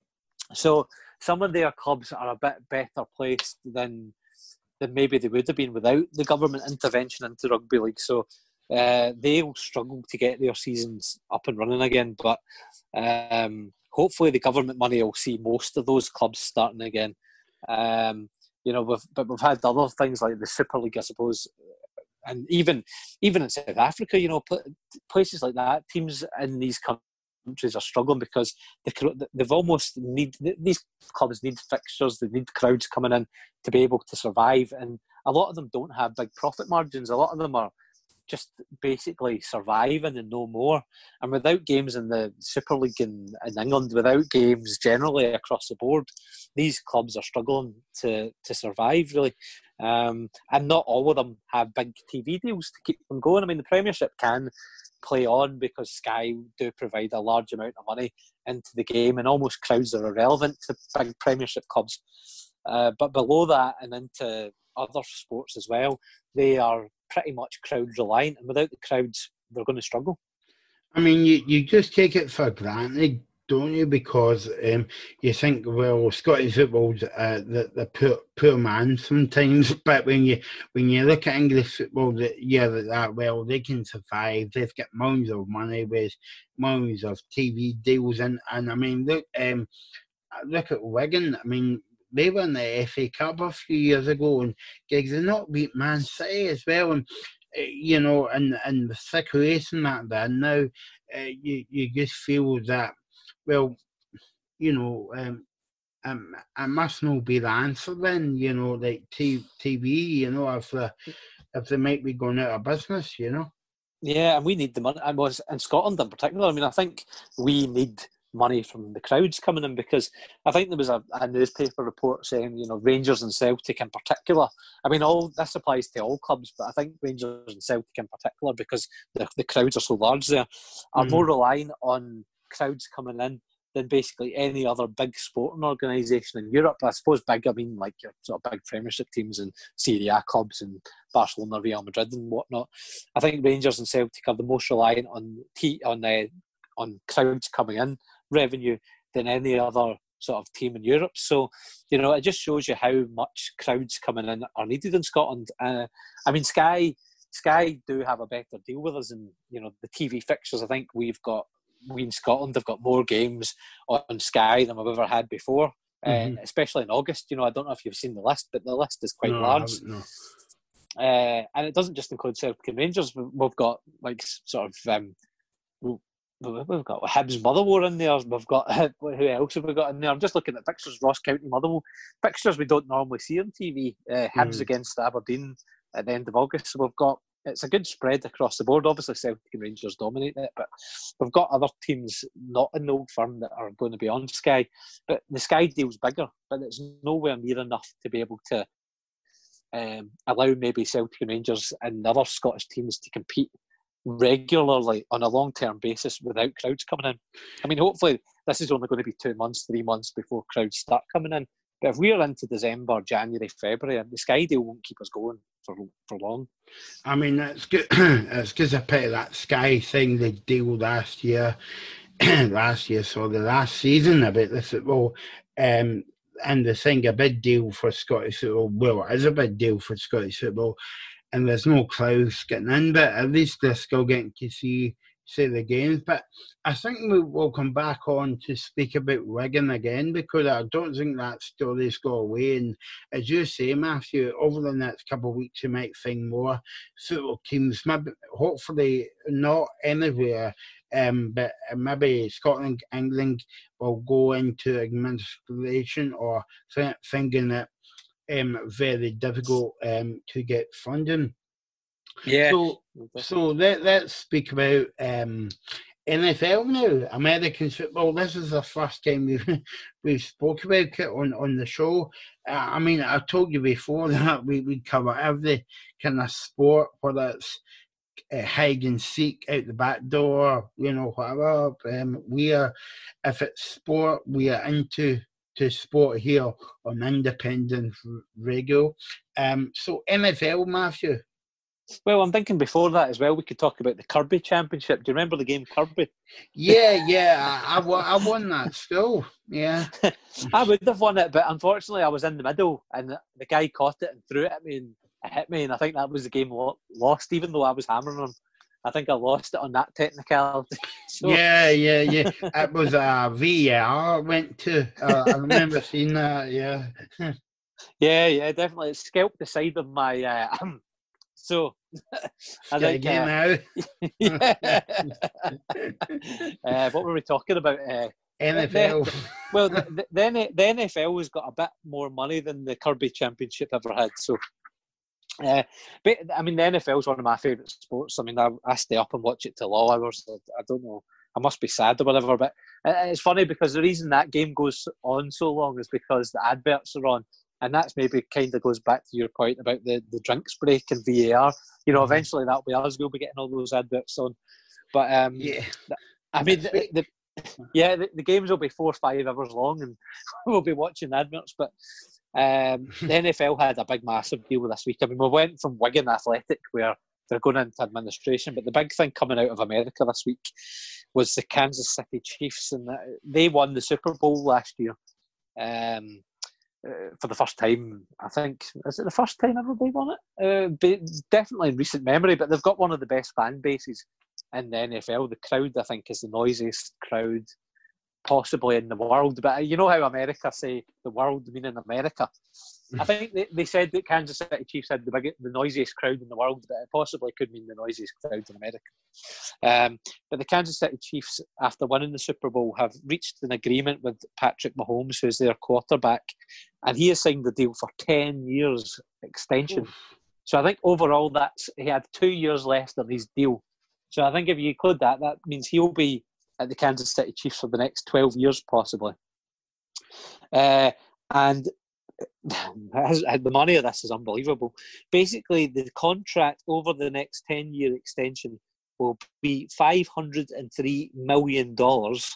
So some of their clubs are a bit better placed than than maybe they would have been without the government intervention into rugby league. So uh, they'll struggle to get their seasons up and running again. But um, hopefully the government money will see most of those clubs starting again. Um, you know, we've, but we've had other things like the Super League, I suppose, and even even in South Africa, you know, places like that, teams in these countries are struggling because they've almost need these clubs need fixtures, they need crowds coming in to be able to survive, and a lot of them don't have big profit margins. A lot of them are just basically surviving and no more. And without games in the Super League in, in England, without games generally across the board, these clubs are struggling to, to survive, really. Um, and not all of them have big T V deals to keep them going. I mean, the Premiership can play on because Sky do provide a large amount of money into the game, and almost crowds are irrelevant to big Premiership clubs. Uh, but below that and into other sports as well, they are pretty much crowd reliant, and without the crowds, they're going to struggle. I mean, you, you just take it for granted, don't you? Because um, you think, well, Scottish football's uh, the the poor poor man sometimes, but when you when you look at English football, that yeah, that, that well, they can survive. They've got mounds of money with mounds of T V deals, and and I mean, look, um, look at Wigan. I mean, they won the F A Cup a few years ago, and Giggs did not beat Man City as well. And uh, you know, and and the situation that they're in now, uh, you you just feel that, well, you know, um, um, it must not be the answer then. You know, like T V. You know, if they if they might be going out of business, you know. Yeah, and we need the money. I was in Scotland in particular. I mean, I think we need money from the crowds coming in, because I think there was a, a newspaper report saying, you know, Rangers and Celtic in particular, I mean, all this applies to all clubs, but I think Rangers and Celtic in particular, because the, the crowds are so large there, are mm. more reliant on crowds coming in than basically any other big sporting organisation in Europe. I suppose big, I mean, like your sort of big Premiership teams and Serie A clubs and Barcelona, Real Madrid and whatnot. I think Rangers and Celtic are the most reliant on t- on uh, on crowds coming in revenue than any other sort of team in Europe. So, you know, it just shows you how much crowds coming in are needed in Scotland. Uh, I mean, Sky Sky do have a better deal with us, and, you know, the T V fixtures, I think we've got, we in Scotland have got more games on Sky than we've ever had before, mm-hmm. uh, especially in August. You know, I don't know if you've seen the list, but the list is quite no, large. No. Uh, and it doesn't just include Celtic and Rangers. We've got, like, sort of, um, we've got Hibs Motherwell in there. We've got, who else have we got in there? I'm just looking at fixtures. Ross County Motherwell. Fixtures we don't normally see on T V. Uh, Hibs mm. against Aberdeen at the end of August. So we've got, it's a good spread across the board. Obviously Celtic and Rangers dominate it, but we've got other teams not in the Old Firm that are going to be on Sky. But the Sky deal's bigger, but it's nowhere near enough to be able to um, allow maybe Celtic and Rangers and other Scottish teams to compete regularly on a long-term basis without crowds coming in. I mean, hopefully this is only going to be two months, three months before crowds start coming in. But if we're into December, January, February, the Sky deal won't keep us going for for long. I mean, it's good. It's because I pity that Sky thing they deal last year, last year, so the last season about the football, um, and the thing a big deal for Scottish football. Well, it is a big deal for Scottish football. And there's no crowds getting in, but at least they're still getting to see see the games. But I think we will come back on to speak about Wigan again, because I don't think that story's got away. And as you say, Matthew, over the next couple of weeks, you might find more football teams, maybe, hopefully not anywhere, um, but maybe Scotland, England will go into administration or th- thinking that Um, very difficult um, to get funding. Yeah. So, so let, let's speak about um, N F L now, American football. This is the first time we've, we've spoke about it on, on the show. Uh, I mean, I told you before that we we cover every kind of sport, whether it's uh, hide and seek out the back door, you know, whatever. Um, we are, if it's sport, we are into to sport here on Independent Radio. Um, so N F L, Matthew. Well, I'm thinking before that as well, we could talk about the Kirby Championship. Do you remember the game Kirby? Yeah, yeah, I, I, I won that still, yeah. I would have won it, but unfortunately I was in the middle and the guy caught it and threw it at me and it hit me, and I think that was the game lo- lost, even though I was hammering him. I think I lost it on that technicality. So. Yeah, yeah, yeah. It was a V A R I went to. Uh, I remember seeing that, yeah. yeah, yeah, definitely. It scalped the side of my uh, So, I Sky think, game uh, now. uh, what were we talking about? Uh, N F L. the, well, the, the, the N- the N F L has got a bit more money than the Kirby Championship ever had. So, uh, but I mean, the N F L is one of my favourite sports. I mean, I, I stay up and watch it till all hours. I, I don't know. I must be sad or whatever, but it's funny because the reason that game goes on so long is because the adverts are on. And that's maybe kind of goes back to your point about the, the drinks break and V A R. You know, mm-hmm. Eventually that'll be us. We'll be getting all those adverts on. But, um, yeah. I mean, the, the, yeah, the, the games will be four or five hours long and we'll be watching adverts. But um, the N F L had a big, massive deal this week. I mean, we went from Wigan Athletic, where they're going into administration, but the big thing coming out of America this week was the Kansas City Chiefs, and they won the Super Bowl last year. Um, Uh, for the first time, I think. Is it the first time ever they won it? Uh, definitely in recent memory, but they've got one of the best fan bases in the N F L. The crowd, I think, is the noisiest crowd possibly in the world. But you know how America say the world, meaning America? I think they, they said that Kansas City Chiefs had the biggest, the noisiest crowd in the world, but it possibly could mean the noisiest crowd in America. Um, but the Kansas City Chiefs, after winning the Super Bowl, have reached an agreement with Patrick Mahomes, who's their quarterback, and he has signed the deal for ten years extension. Oof. So I think overall that's he had two years left on his deal. So I think if you include that, that means he'll be at the Kansas City Chiefs for the next twelve years possibly. Uh, and the money of this is unbelievable. Basically, the contract over the next ten-year extension will be five hundred three million dollars,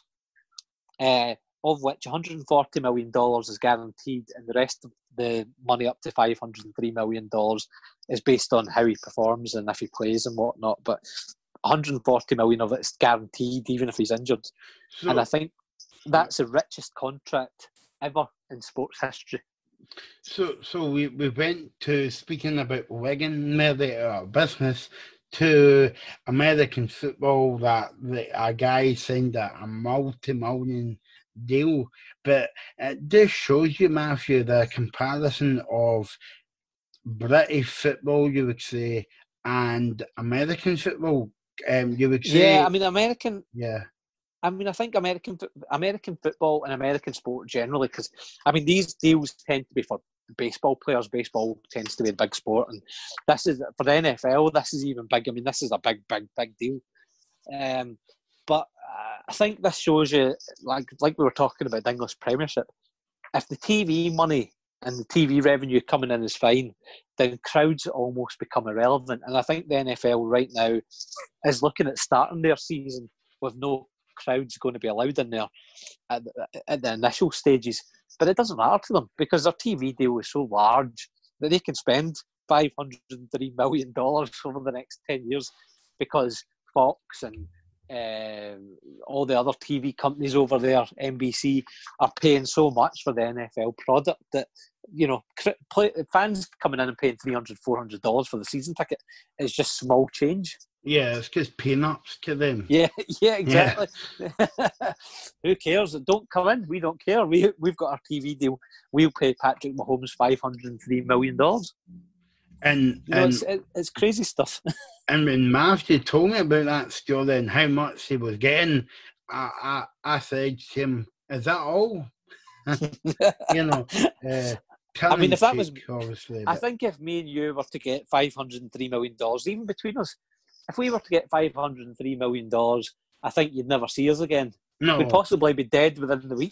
uh, of which one hundred forty million dollars is guaranteed, and the rest of the money up to five hundred three million dollars is based on how he performs and if he plays and whatnot. But one hundred forty million dollars of it is guaranteed, even if he's injured. So, and I think that's the richest contract ever in sports history. So, so we, we went to speaking about Wigan, maybe our business, to American football that the, a guy signed a, a multi-million deal. But it just shows you, Matthew, the comparison of British football, you would say, and American football. Um, you would say, yeah, I mean, American, yeah. I mean, I think American American football and American sport generally, because I mean, these deals tend to be for baseball players. Baseball tends to be a big sport, and this is for the N F L. This is even big. I mean, this is a big, big, big deal. Um, but uh, I think this shows you, like, like we were talking about the English Premiership. If the T V money and the T V revenue coming in is fine, then crowds almost become irrelevant. And I think the N F L right now is looking at starting their season with no crowds going to be allowed in there at the, at the initial stages, but it doesn't matter to them because their T V deal is so large that they can spend five hundred three million dollars over the next ten years because Fox and um, all the other T V companies over there, N B C, are paying so much for the N F L product that, you know, play, fans coming in and paying three hundred dollars, four hundred dollars for the season ticket is just small change. Yeah, it's just peanuts to them. Yeah, yeah, exactly. Yeah. Who cares? Don't come in. We don't care. We, we've got our T V deal. We'll pay Patrick Mahomes five hundred three million dollars. And, you know, and it's, it, it's crazy stuff. And when Matthew told me about that story and how much he was getting, I, I, I said to him, is that all? you know, uh, I mean, if that was, obviously, I but... think if me and you were to get five hundred three million dollars, even between us, if we were to get five hundred three million dollars, I think you'd never see us again. No. We'd possibly be dead within the week.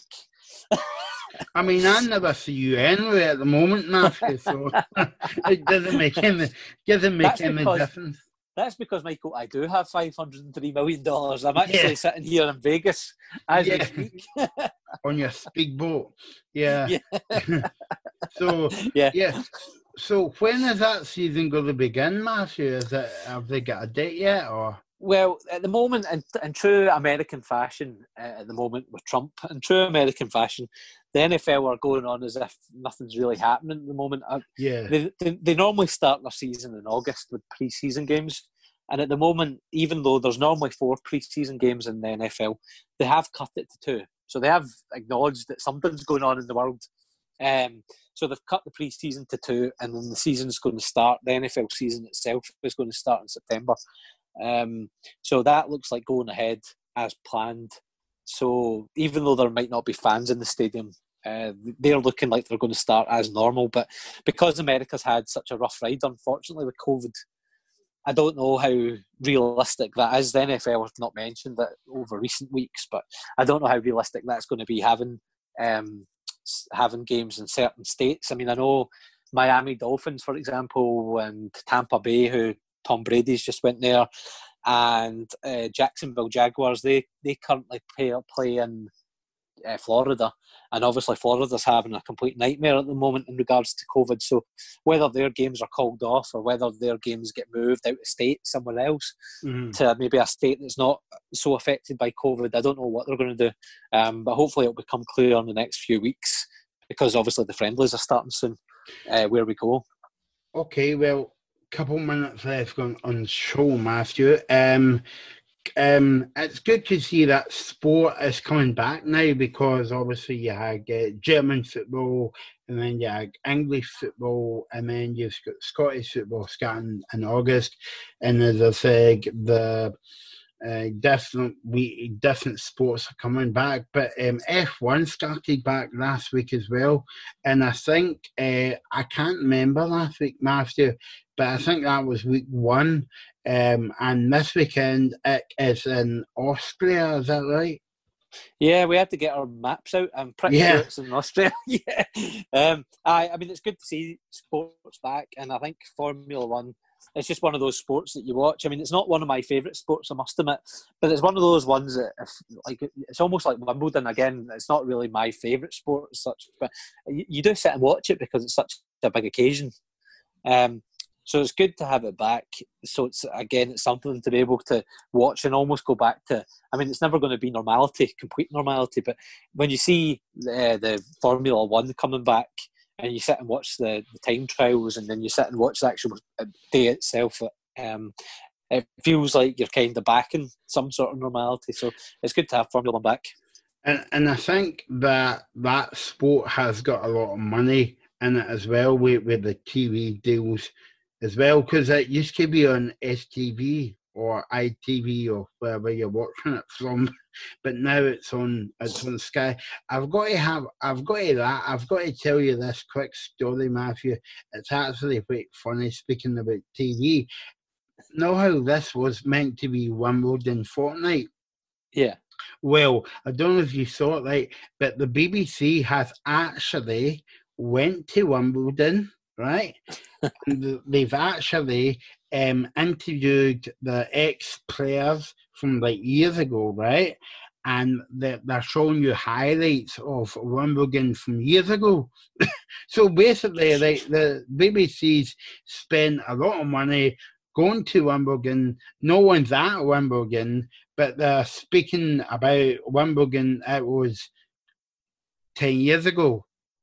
I mean, I never see you anyway at the moment, Matthew, so it doesn't make any, doesn't make That's any because, difference. That's because, Michael, I do have five hundred three million dollars. I'm actually yeah. sitting here in Vegas as yeah. we speak. On your speedboat. Yeah. yeah. so, yeah. yeah. So, when is that season going to begin, Matthew? Is it, have they got a date yet, or...? Well, at the moment, in, in true American fashion, uh, at the moment with Trump, in true American fashion, the N F L are going on as if nothing's really happening at the moment. Uh, yeah. They, they, they normally start their season in August with pre-season games. And at the moment, even though there's normally four pre-season games in the N F L, they have cut it to two. So they have acknowledged that something's going on in the world. Um, So they've cut the pre-season to two, and then the season's going to start. The N F L season itself is going to start in September. Um, so that looks like going ahead as planned. So even though there might not be fans in the stadium, uh, they're looking like they're going to start as normal. But because America's had such a rough ride, unfortunately, with COVID, I don't know how realistic that is. The N F L have not mentioned that over recent weeks, but I don't know how realistic that's going to be having um, having games in certain states. I mean, I know Miami Dolphins, for example, and Tampa Bay, who Tom Brady's just went there, and uh, Jacksonville Jaguars, they, they currently play, play in uh, Florida, and obviously Florida's having a complete nightmare at the moment in regards to COVID. So whether their games are called off or whether their games get moved out of state somewhere else mm. to maybe a state that's not so affected by COVID, I don't know what they're going to do. Um, but hopefully it'll become clear in the next few weeks, because obviously the friendlies are starting soon, uh, where we go. Okay, well, couple minutes left on, on the show, Matthew. Um, um, it's good to see that sport is coming back now, because obviously you had uh, German football, and then you had English football, and then you've got Scottish football starting in August. And as I said, the uh, different we different sports are coming back. But um, F one started back last week as well, and I think uh, I can't remember last week, Matthew, but I think that was week one. Um, and this weekend it is in Austria, is that right? Yeah, we had to get our maps out. I'm pretty yeah. sure it's in Austria. yeah. Um, I, I mean, it's good to see sports back, and I think Formula One, it's just one of those sports that you watch. I mean, it's not one of my favourite sports, I must admit, but it's one of those ones that, if, like, it's almost like Wimbledon. Again, it's not really my favourite sport as such, but you, you do sit and watch it because it's such a big occasion. Um, So it's good to have it back. So it's again, it's something to be able to watch and almost go back to. I mean, it's never going to be normality, complete normality. But when you see the, the Formula One coming back, and you sit and watch the, the time trials, and then you sit and watch the actual day itself, um, it feels like you're kind of back in some sort of normality. So it's good to have Formula One back. And and I think that that sport has got a lot of money in it as well, with with the T V deals as well, because it used to be on S T V or I T V or wherever you're watching it from, but now it's on it's on Sky. I've got to have I've got to that I've got to tell you this quick story, Matthew. It's actually quite funny, speaking about T V. Know how this was meant to be Wimbledon fortnight? Yeah. Well, I don't know if you saw it, right, but the B B C has actually went to Wimbledon, right? And they've actually um, interviewed the ex-players from like years ago, right? And they're, they're showing you highlights of Wimbledon from years ago. So basically, like, the B B C's spent a lot of money going to Wimbledon. No one's at Wimbledon, but they're speaking about Wimbledon. It was ten years ago.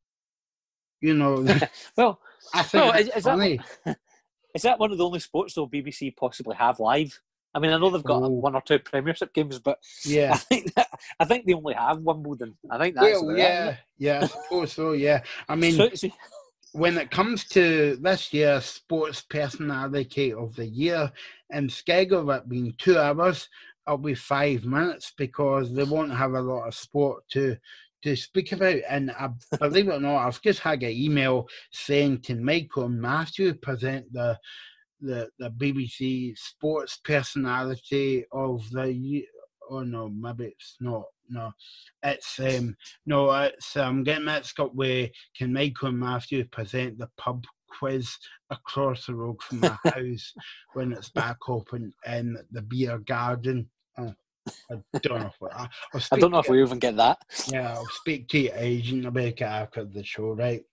You know, well, I think well, it's is, is funny. That, is that one of the only sports though B B C possibly have live? I mean, I know they've got oh. one or two Premiership games, but yeah, I think that, I think they only have Wimbledon. I think that's well, the yeah, right, yeah, I suppose so. Yeah, I mean, so, so, when it comes to this year's Sports Personality of the Year, instead of it being two hours, it'll be five minutes because they won't have a lot of sport to. to speak about. And I, believe it or not, I've just had an email saying, can Michael and Matthew present the the, the B B C Sports Personality of the Year? Oh no, maybe it's not. No, it's um no, it's I'm getting mixed up with, can Michael and Matthew present the pub quiz across the road from my house when it's back open in the beer garden? Oh, I don't know if I, I don't know if we even get that. Yeah, I'll speak to your agent about it after the show, right?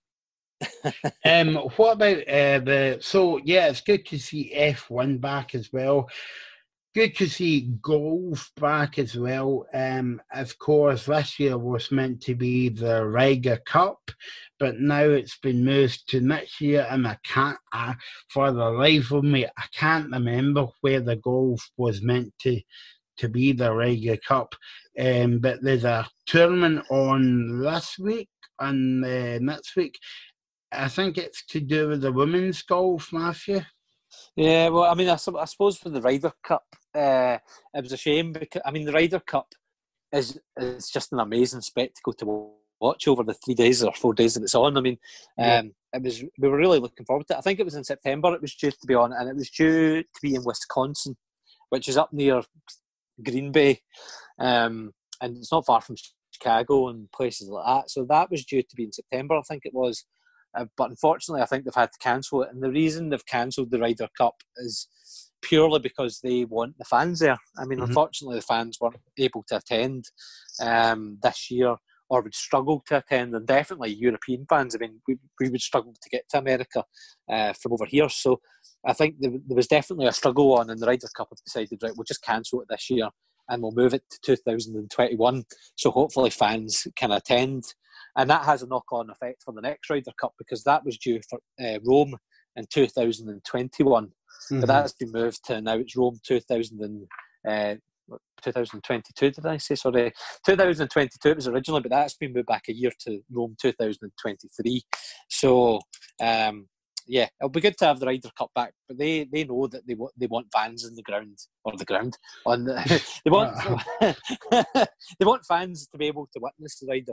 um, what about uh, the? So yeah, it's good to see F one back as well. Good to see golf back as well. Um, of course, this year was meant to be the Ryder Cup, but now it's been moved to next year, and I can't, I, for the life of me, I can't remember where the golf was meant to. to be the Ryder Cup. Um, but there's a tournament on this week and uh, next week I think it's to do with the women's golf, Matthew. Yeah, well, I mean, I, I suppose for the Ryder Cup, uh, it was a shame because, I mean, the Ryder Cup is is just an amazing spectacle to watch over the three days or four days that it's on. I mean, Yeah. um, it was we were really looking forward to it. I think it was in September it was due to be on, and it was due to be in Wisconsin, which is up near Green Bay, um, and it's not far from Chicago and places like that. So that was due to be in September, I think it was. Uh, but unfortunately, I think they've had to cancel it. And the reason they've cancelled the Ryder Cup is purely because they want the fans there. I mean, mm-hmm. unfortunately, the fans weren't able to attend um, this year, or would struggle to attend. And definitely European fans, I mean, we, we would struggle to get to America uh, from over here. So I think there, there was definitely a struggle on, and the Ryder Cup have decided, right, we'll just cancel it this year and we'll move it to two thousand twenty-one. So hopefully fans can attend. And that has a knock-on effect for the next Ryder Cup, because that was due for uh, Rome in two thousand twenty-one. Mm-hmm. But that's been moved to now it's Rome two thousand, uh, twenty twenty-two, did I say? Sorry. two thousand twenty-two it was originally, but that's been moved back a year to Rome two thousand twenty-three. So, um, yeah, it'll be good to have the Ryder Cup back, but they, they know that they want they want fans in the ground or the ground on the, they want they want fans to be able to witness the Ryder.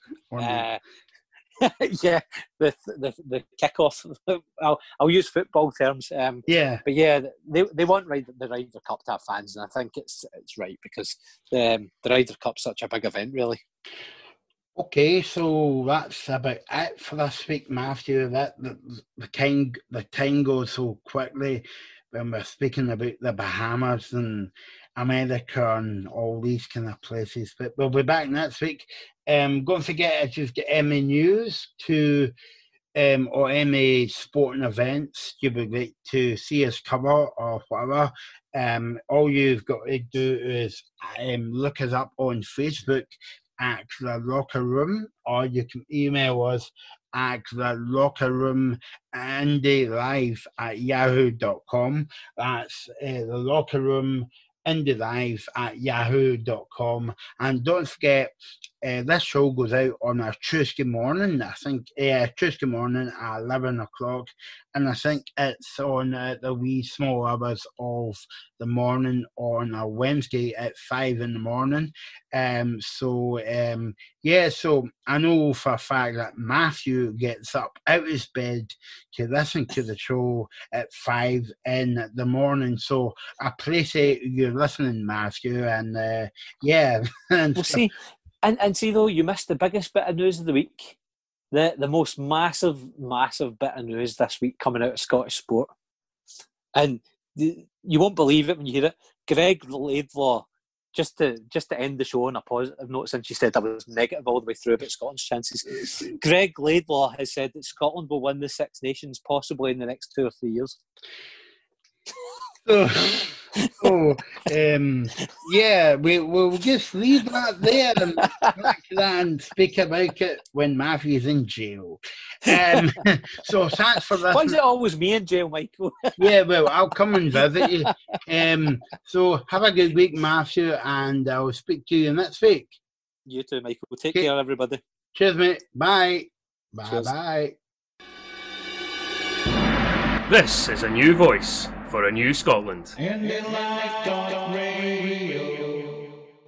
uh, yeah, the the the kickoff. I'll I'll use football terms. Um, yeah, but yeah, they they want Ryder, the Ryder Cup to have fans, and I think it's it's right because um, the Ryder Cup's such a big event, really. Okay, so that's about it for this week, Matthew. That the, the time the time goes so quickly when we're speaking about the Bahamas and America and all these kind of places. But we'll be back next week. Um, don't forget if you've got any news to um or any sporting events you would like to see us cover or whatever. Um, all you've got to do is um look us up on Facebook at The Locker Room, or you can email us at The Locker Room Indie Live at yahoo dot com. That's uh, The Locker Room Indie Live at yahoo dot com. And don't forget, uh, this show goes out on a Tuesday morning, I think, uh, Tuesday morning at eleven o'clock. And I think it's on uh, the wee small hours of the morning on a Wednesday at five in the morning. Um, so, um, yeah, so I know for a fact that Matthew gets up out of his bed to listen to the show at five in the morning. So I appreciate you listening, Matthew. And uh, yeah. and we'll see. And, and see, though, you missed the biggest bit of news of the week. The the most massive, massive bit of news this week coming out of Scottish sport. And the, you won't believe it when you hear it. Greg Laidlaw, just to just to end the show on a positive note, since you said I was negative all the way through about Scotland's chances, Greg Laidlaw has said that Scotland will win the Six Nations possibly in the next two or three years. Oh, oh um, yeah, we, we'll just leave that there and back to that and speak about it when Matthew's in jail. Um, so thanks for that. Why is it always me in jail, Michael? Yeah, well, I'll come and visit you. Um, so have a good week, Matthew, and I'll speak to you next week. You too, Michael. Take okay. care, everybody. Cheers, mate. Bye. Cheers. Bye-bye. This is a new voice for a new Scotland. Indie Live Talk Radio.